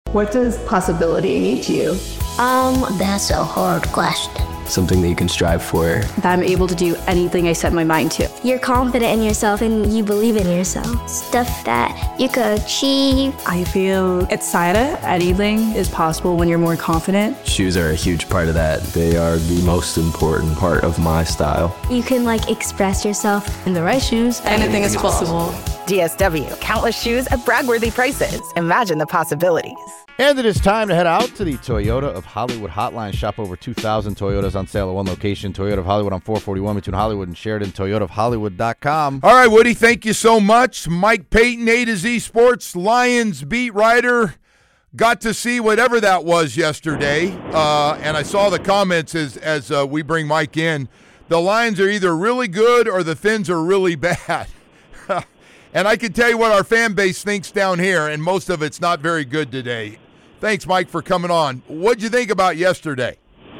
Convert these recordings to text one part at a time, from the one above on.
What does possibility mean to you? That's a hard question. Something that you can strive for. That I'm able to do anything I set my mind to. You're confident in yourself and you believe in yourself. Stuff that you could achieve. I feel excited. Anything is possible when you're more confident. Shoes are a huge part of that. They are the most important part of my style. You can express yourself. In the right shoes, anything is possible. DSW, countless shoes at brag-worthy prices. Imagine the possibilities. And it is time to head out to the Toyota of Hollywood hotline. Shop over 2,000 Toyotas on sale at one location. Toyota of Hollywood on 441 between Hollywood and Sheridan. ToyotaofHollywood.com. All right, Woody, thank you so much. Mike Payton, A to Z Sports, Lions beat writer. Got to see whatever that was yesterday. And I saw the comments as we bring Mike in. The Lions are either really good or the Fins are really bad. And I can tell you what our fan base thinks down here, and most of it's not very good today. Thanks, Mike, for coming on. What'd you think about yesterday?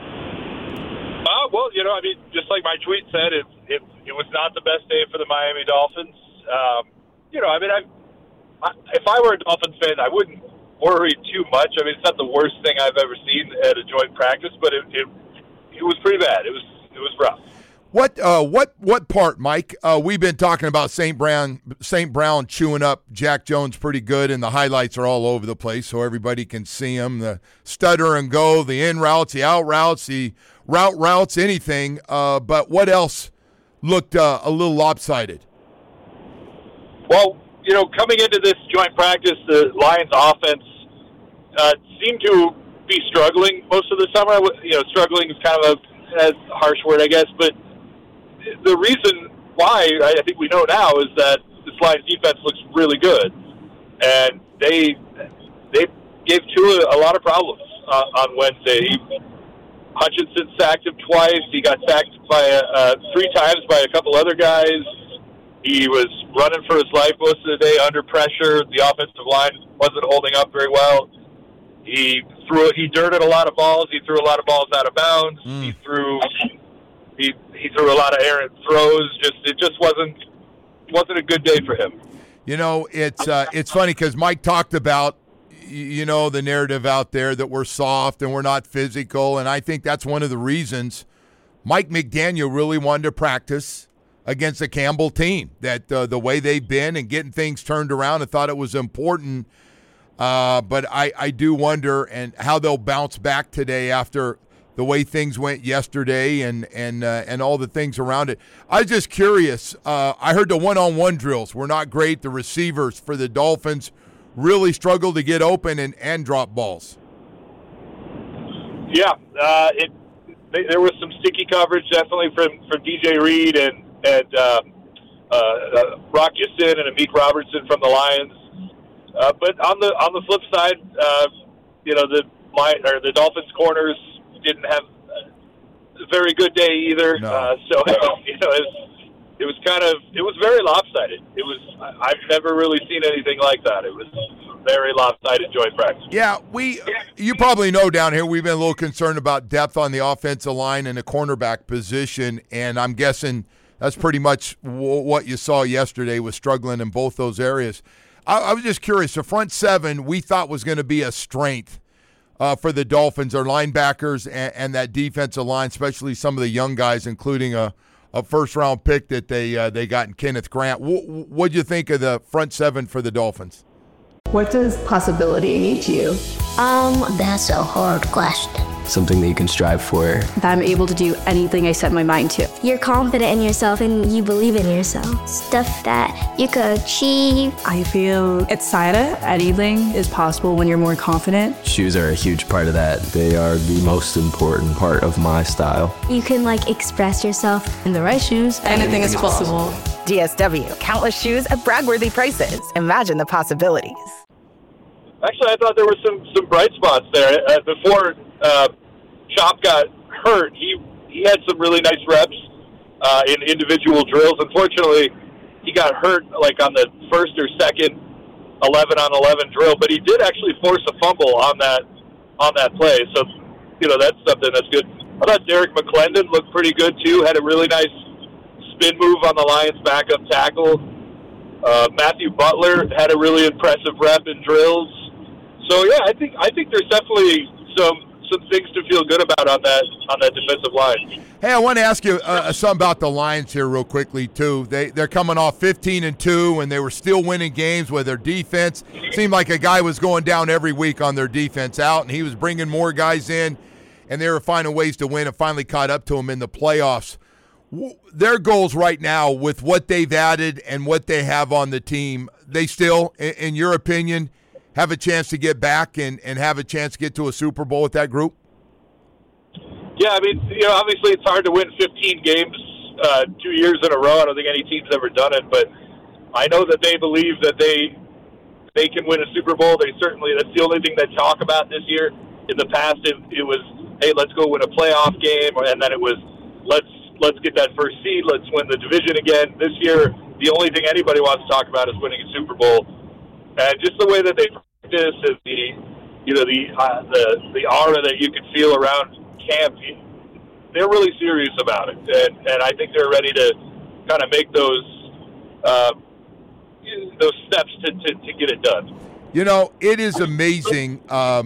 Well, just like my tweet said, it was not the best day for the Miami Dolphins. If I were a Dolphins fan, I wouldn't worry too much. It's not the worst thing I've ever seen at a joint practice, but it was pretty bad. It was rough. What part, Mike? We've been talking about St. Brown chewing up Jack Jones pretty good, and the highlights are all over the place so everybody can see them. The stutter and go, the in routes, the out routes, the routes, anything. But what else looked a little lopsided? Well, coming into this joint practice, the Lions offense seemed to be struggling most of the summer. Struggling is kind of a harsh word, I guess, but the reason why I think we know now is that this Lions defense looks really good, and they gave Tua a lot of problems on Wednesday. Hutchinson sacked him twice. He got sacked by 3 times by a couple other guys. He was running for his life most of the day under pressure. The offensive line wasn't holding up very well. He dirted a lot of balls. He threw a lot of balls out of bounds. He threw a lot of errant throws. It just wasn't a good day for him. It's funny because Mike talked about the narrative out there that we're soft and we're not physical, and I think that's one of the reasons Mike McDaniel really wanted to practice against the Campbell team. That the way they've been and getting things turned around, I thought it was important. But I do wonder and how they'll bounce back today after the way things went yesterday and all the things around it. I was just curious. I heard the one-on-one drills were not great. The receivers for the Dolphins really struggled to get open and drop balls. Yeah, there was some sticky coverage definitely from DJ Reed and Rock Ya-Sin and Amik Robertson from the Lions. But on the flip side, the Dolphins corners didn't have a very good day either. No. So it was very lopsided. I've never really seen anything like that. It was very lopsided joint practice. Yeah, you probably know down here we've been a little concerned about depth on the offensive line and the cornerback position, and I'm guessing that's pretty much what you saw yesterday was struggling in both those areas. I was just curious. The front seven we thought was going to be a strength for the Dolphins, our linebackers and that defensive line, especially some of the young guys, including a first-round pick that they got in Kenneth Grant. What'd you think of the front seven for the Dolphins? What does possibility mean to you? That's a hard question. Something that you can strive for. That I'm able to do anything I set my mind to. You're confident in yourself and you believe in yourself. Stuff that you could achieve. I feel excited. Anything is possible when you're more confident. Shoes are a huge part of that. They are the most important part of my style. You can express yourself. In the right shoes, anything is possible. DSW, countless shoes at brag-worthy prices. Imagine the possibilities. Actually, I thought there were some bright spots there. Before Chop got hurt, he had some really nice reps in individual drills. Unfortunately, he got hurt on the first or second 11-on-11 drill, but he did actually force a fumble on that play. So, that's something that's good. I thought Derek McClendon looked pretty good too. Had a really nice spin move on the Lions' backup tackle. Matthew Butler had a really impressive rep in drills. So yeah, I think there's definitely some things to feel good about on that defensive line. Hey, I want to ask you something about the Lions here real quickly too. They're coming off 15-2, and they were still winning games with their defense. Seemed like a guy was going down every week on their defense out, and he was bringing more guys in, and they were finding ways to win and finally caught up to them in the playoffs. Their goals right now with what they've added and what they have on the team, they still, in your opinion, have a chance to get back and have a chance to get to a Super Bowl with that group? Yeah, I mean, obviously it's hard to win 15 games 2 years in a row. I don't think any team's ever done it, but I know that they believe that they can win a Super Bowl. That's the only thing they talk about this year. In the past, it was, hey, let's go win a playoff game, and then it was, let's get that first seed, let's win the division again. This year, the only thing anybody wants to talk about is winning a Super Bowl. And just the way that they practice and the aura that you can feel around camp, they're really serious about it, and I think they're ready to kind of make those steps to get it done. It is amazing.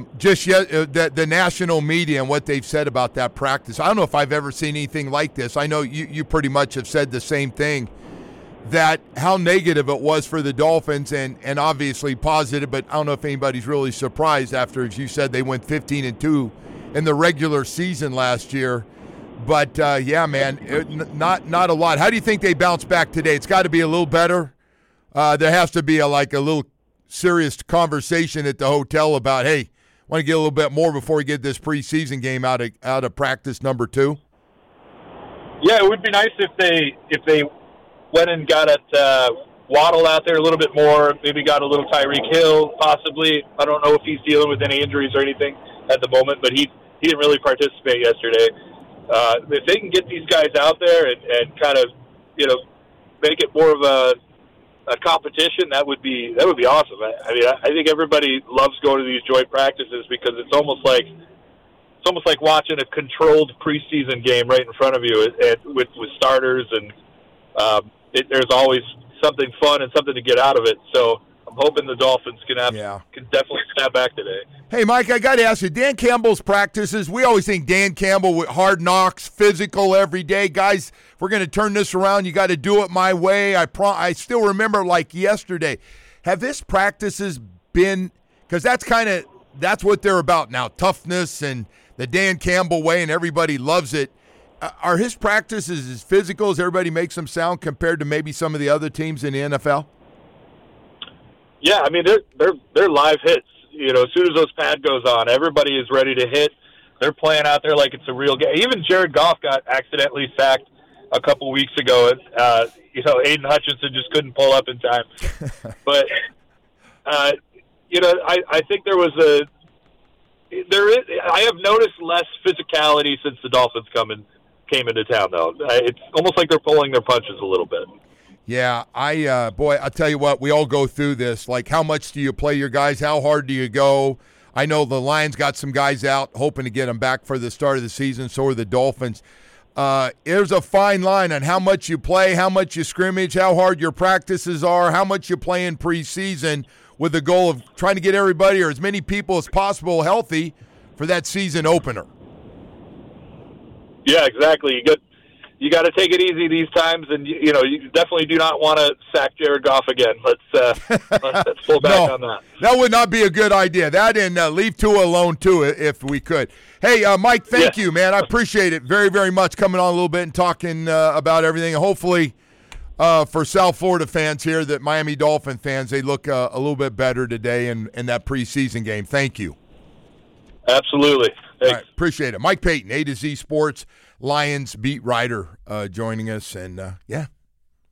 The national media and what they've said about that practice. I don't know if I've ever seen anything like this. I know you pretty much have said the same thing. That how negative it was for the Dolphins and obviously positive, but I don't know if anybody's really surprised after, as you said, they went 15-2 in the regular season last year. But, yeah, man, not a lot. How do you think they bounce back today? It's got to be a little better. There has to be a little serious conversation at the hotel about, hey, want to get a little bit more before we get this preseason game out of practice number 2? Yeah, it would be nice if they went and got it Waddle out there a little bit more, maybe got a little Tyreek Hill possibly. I don't know if he's dealing with any injuries or anything at the moment, but he didn't really participate yesterday. If they can get these guys out there and kind of, make it more of a competition, that would be awesome. I think everybody loves going to these joint practices because it's almost like watching a controlled preseason game right in front of you with starters, and there's always something fun and something to get out of it. So I'm hoping the Dolphins can definitely snap back today. Hey, Mike, I got to ask you, Dan Campbell's practices, we always think Dan Campbell with hard knocks, physical every day. Guys, if we're going to turn this around, you got to do it my way. I still remember like yesterday. Have his practices been, because that's what they're about now, toughness and the Dan Campbell way, and everybody loves it. Are his practices as physical as everybody makes them sound compared to maybe some of the other teams in the NFL? Yeah, I mean, they're live hits. As soon as those pad goes on, everybody is ready to hit. They're playing out there like it's a real game. Even Jared Goff got accidentally sacked a couple weeks ago. Aiden Hutchinson just couldn't pull up in time. But, I think I have noticed less physicality since the Dolphins came into town, though. It's almost like they're pulling their punches a little bit. Yeah, I'll tell you what, we all go through this. Like, how much do you play your guys? How hard do you go? I know the Lions got some guys out hoping to get them back for the start of the season, so are the Dolphins. There's a fine line on how much you play, how much you scrimmage, how hard your practices are, how much you play in preseason, with the goal of trying to get everybody or as many people as possible healthy for that season opener. Yeah, exactly. You got to take it easy these times, and you definitely do not want to sack Jared Goff again. Let's pull back on that. That would not be a good idea. That and leave Tua alone too, if we could. Hey, Mike, thank you, man. I appreciate it very, very much coming on a little bit and talking about everything. Hopefully, for South Florida fans here, that Miami Dolphin fans, they look a little bit better today in that preseason game. Thank you. Absolutely. Thanks. All right, appreciate it. Mike Payton, A to Z Sports Lions beat writer, joining us. And,